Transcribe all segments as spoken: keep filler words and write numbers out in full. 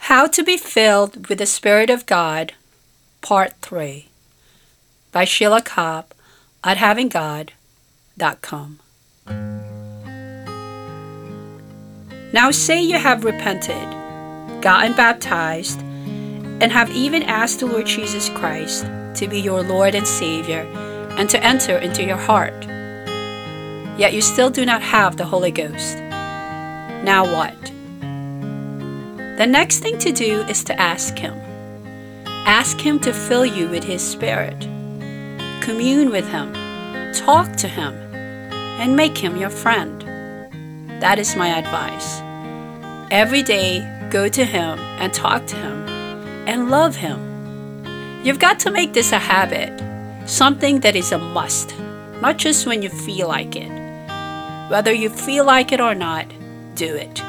How to be Filled with the Spirit of God, Part three, by Sheila Cobb at having god dot com. Now say you have repented, gotten baptized, and have even asked the Lord Jesus Christ to be your Lord and Savior and to enter into your heart. Yet you still do not have the Holy Ghost. Now what? The next thing to do is to ask Him. Ask Him to fill you with His Spirit. Commune with Him, talk to Him, and make Him your friend. That is my advice. Every day, go to Him and talk to Him and love Him. You've got to make this a habit, something that is a must, not just when you feel like it. Whether you feel like it or not, do it.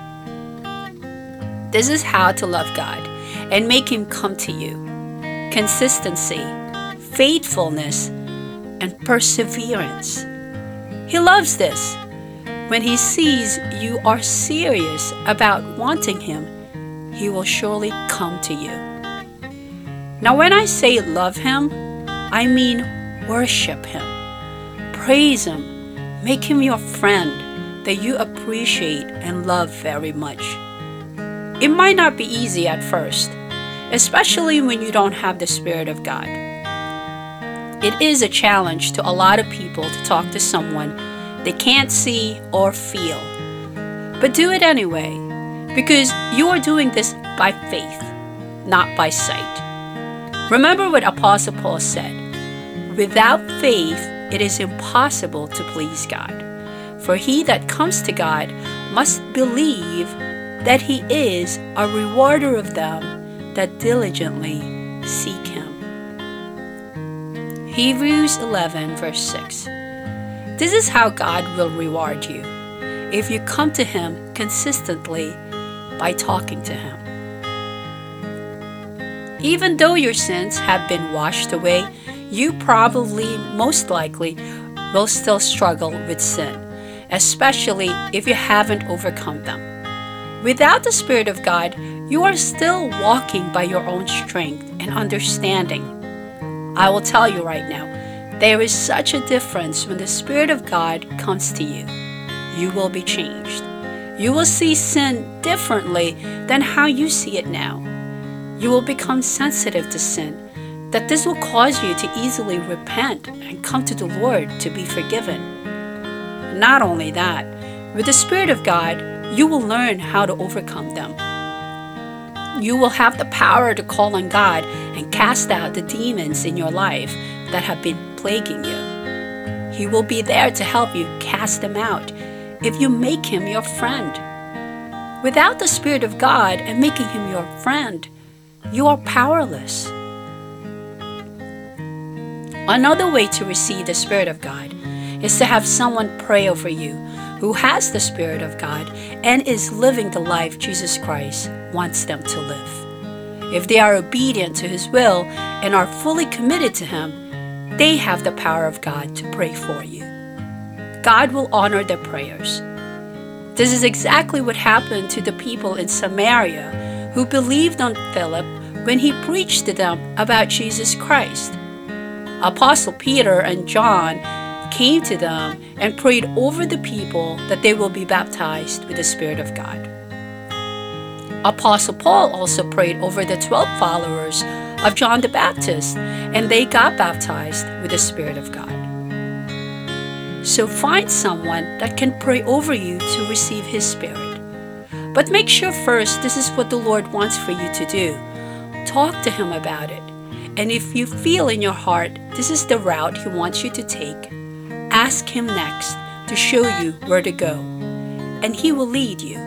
This is how to love God and make Him come to you. Consistency, faithfulness, and perseverance. He loves this. When He sees you are serious about wanting Him, He will surely come to you. Now when I say love Him, I mean worship Him, praise Him, make Him your friend that you appreciate and love very much. It might not be easy at first, especially when you don't have the Spirit of God. It is a challenge to a lot of people to talk to someone they can't see or feel. But do it anyway, because you are doing this by faith, not by sight. Remember what Apostle Paul said, "Without faith it is impossible to please God. For he that comes to God must believe that He is a rewarder of them that diligently seek Him." Hebrews eleven verse six. This is how God will reward you, if you come to Him consistently by talking to Him. Even though your sins have been washed away, you probably, most likely, will still struggle with sin, especially if you haven't overcome them. Without the Spirit of God, you are still walking by your own strength and understanding. I will tell you right now, there is such a difference when the Spirit of God comes to you. You will be changed. You will see sin differently than how you see it now. You will become sensitive to sin, that this will cause you to easily repent and come to the Lord to be forgiven. Not only that, with the Spirit of God, you will learn how to overcome them. You will have the power to call on God and cast out the demons in your life that have been plaguing you. He will be there to help you cast them out if you make Him your friend. Without the Spirit of God and making Him your friend, you are powerless. Another way to receive the Spirit of God is to have someone pray over you who has the Spirit of God and is living the life Jesus Christ wants them to live. If they are obedient to His will and are fully committed to Him, they have the power of God to pray for you. God will honor their prayers. This is exactly what happened to the people in Samaria who believed on Philip when he preached to them about Jesus Christ. Apostle Peter and John came to them and prayed over the people that they will be baptized with the Spirit of God. Apostle Paul also prayed over the twelve followers of John the Baptist, and they got baptized with the Spirit of God. So find someone that can pray over you to receive His Spirit. But make sure first this is what the Lord wants for you to do. Talk to Him about it. And if you feel in your heart this is the route He wants you to take, ask Him next to show you where to go, and He will lead you.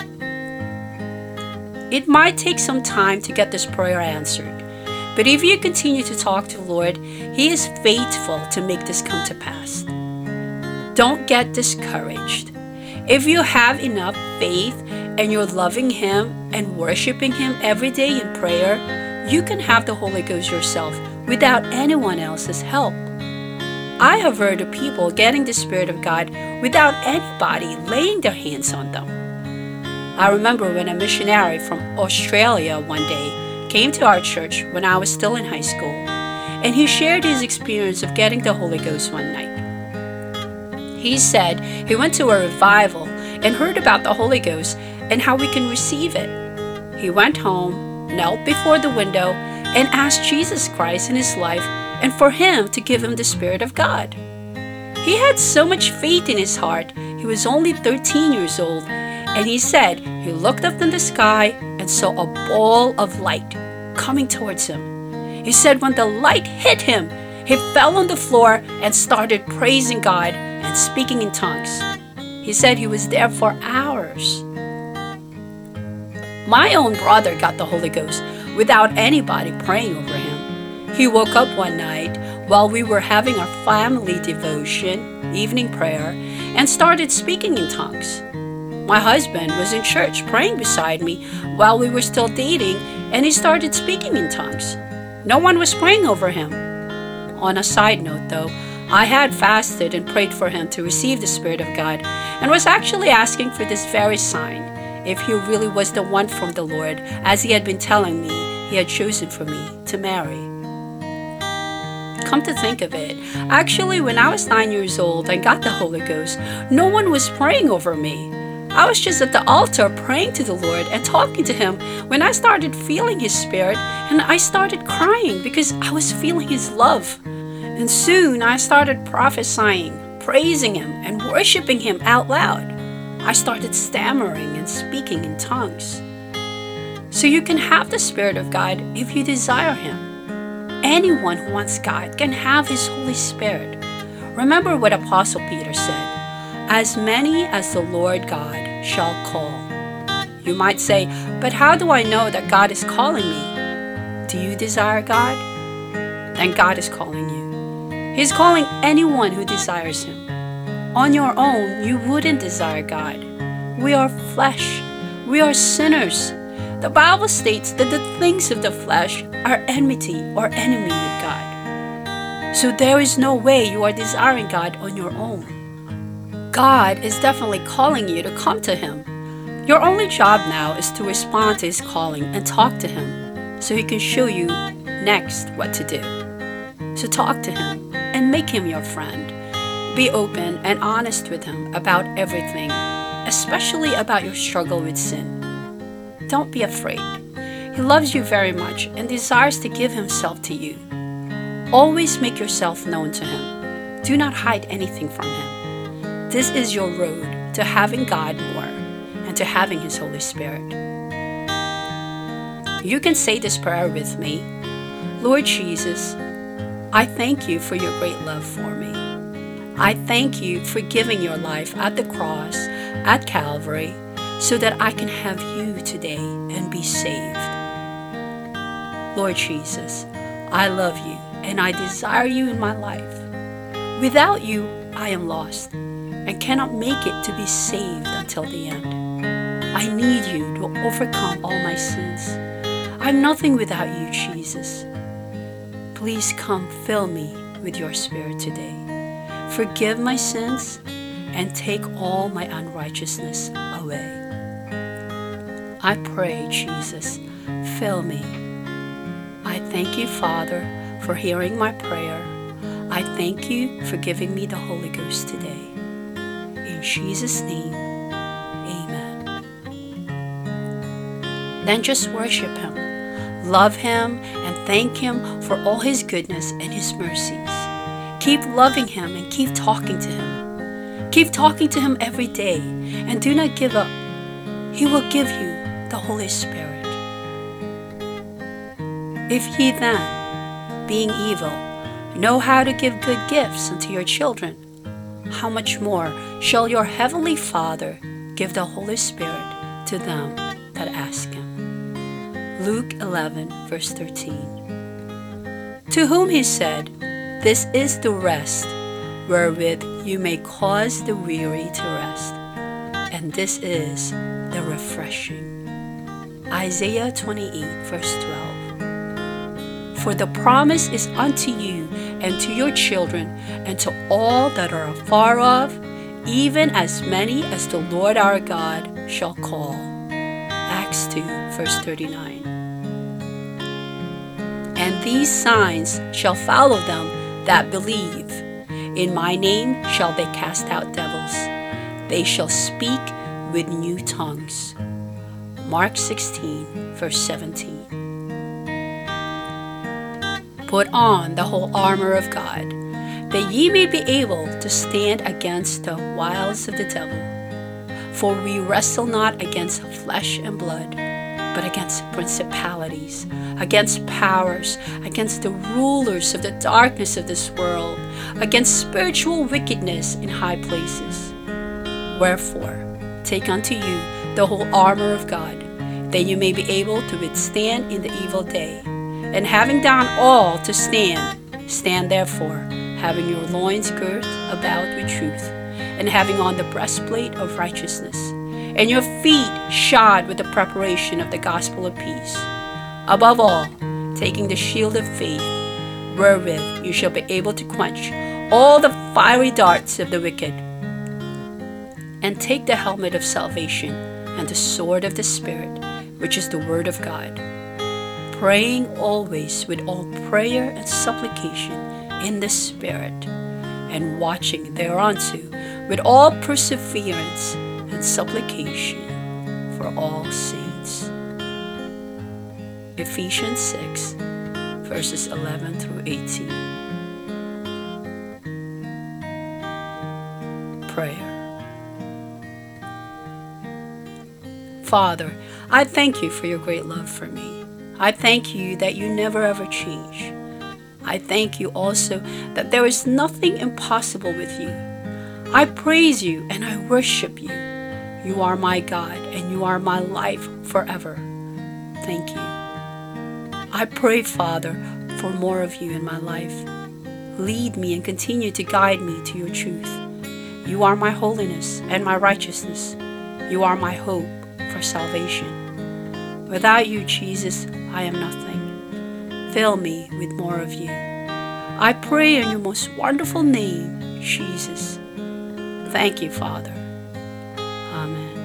It might take some time to get this prayer answered, but if you continue to talk to the Lord, He is faithful to make this come to pass. Don't get discouraged. If you have enough faith and you're loving Him and worshiping Him every day in prayer, you can have the Holy Ghost yourself without anyone else's help. I have heard of people getting the Spirit of God without anybody laying their hands on them. I remember when a missionary from Australia one day came to our church when I was still in high school, and he shared his experience of getting the Holy Ghost one night. He said he went to a revival and heard about the Holy Ghost and how we can receive it. He went home, knelt before the window, and asked Jesus Christ in his life and for him to give him the Spirit of God. He had so much faith in his heart. He was only thirteen years old, and he said he looked up in the sky and saw a ball of light coming towards him. He said when the light hit him, he fell on the floor and started praising God and speaking in tongues. He said he was there for hours. My own brother got the Holy Ghost without anybody praying over him. He woke up one night while we were having our family devotion, evening prayer, and started speaking in tongues. My husband was in church praying beside me while we were still dating, and he started speaking in tongues. No one was praying over him. On a side note though, I had fasted and prayed for him to receive the Spirit of God and was actually asking for this very sign, if he really was the one from the Lord, as he had been telling me he had chosen for me to marry. Come to think of it, actually when I was nine years old and got the Holy Ghost, no one was praying over me. I was just at the altar praying to the Lord and talking to him when I started feeling his Spirit, and I started crying because I was feeling his love. And soon I started prophesying, praising him, and worshiping him out loud. I started stammering and speaking in tongues. So you can have the Spirit of God if you desire him. Anyone who wants God can have his Holy Spirit. Remember what Apostle Peter said, "As many as the Lord God shall call." You might say, but how do I know that God is calling me? Do you desire God? Then God is calling you. He's calling anyone who desires him. On your own, you wouldn't desire God. We are flesh. We are sinners. The Bible states that the things of the flesh are enmity or enemy with God. So there is no way you are desiring God on your own. God is definitely calling you to come to him. Your only job now is to respond to his calling and talk to him so he can show you next what to do. So talk to him and make him your friend. Be open and honest with him about everything, especially about your struggle with sin. Don't be afraid. He loves you very much and desires to give himself to you. Always make yourself known to him. Do not hide anything from him. This is your road to having God more and to having his Holy Spirit. You can say this prayer with me. Lord Jesus, I thank you for your great love for me. I thank you for giving your life at the cross, at Calvary, so that I can have you today and be saved. Lord Jesus, I love you and I desire you in my life. Without you, I am lost and cannot make it to be saved until the end. I need you to overcome all my sins. I'm nothing without you, Jesus. Please come fill me with your Spirit today. Forgive my sins and take all my unrighteousness away. I pray, Jesus, fill me. I thank you, Father, for hearing my prayer. I thank you for giving me the Holy Ghost today. In Jesus' name, amen. Then just worship him, love him, and thank him for all his goodness and his mercies. Keep loving him and keep talking to him. Keep talking to him every day and do not give up. He will give you the Holy Spirit. If ye then, being evil, know how to give good gifts unto your children, how much more shall your heavenly Father give the Holy Spirit to them that ask him. Luke eleven, verse thirteen. To whom he said, This is the rest wherewith you may cause the weary to rest, and this is the refreshing. Isaiah twenty-eight, verse twelve. For the promise is unto you and to your children and to all that are afar off, even as many as the Lord our God shall call. Acts two, verse thirty-nine. And these signs shall follow them that believe. In my name shall they cast out devils. They shall speak with new tongues. Mark sixteen, verse seventeen. Put on the whole armor of God, that ye may be able to stand against the wiles of the devil. For we wrestle not against flesh and blood, but against principalities, against powers, against the rulers of the darkness of this world, against spiritual wickedness in high places. Wherefore, take unto you the whole armor of God, that you may be able to withstand in the evil day. And having done all to stand, stand therefore, having your loins girt about with truth, and having on the breastplate of righteousness, and your feet shod with the preparation of the gospel of peace. Above all, taking the shield of faith, wherewith you shall be able to quench all the fiery darts of the wicked, and take the helmet of salvation and the sword of the Spirit, which is the word of God, praying always with all prayer and supplication in the Spirit, and watching thereunto with all perseverance and supplication for all saints. Ephesians six, verses eleven through eighteen. Prayer. Father, I thank you for your great love for me. I thank you that you never ever change. I thank you also that there is nothing impossible with you. I praise you and I worship you. You are my God and you are my life forever. Thank you. I pray, Father, for more of you in my life. Lead me and continue to guide me to your truth. You are my holiness and my righteousness. You are my hope for salvation. Without you, Jesus, I am nothing. Fill me with more of you. I pray in your most wonderful name, Jesus. Thank you, Father. Amen.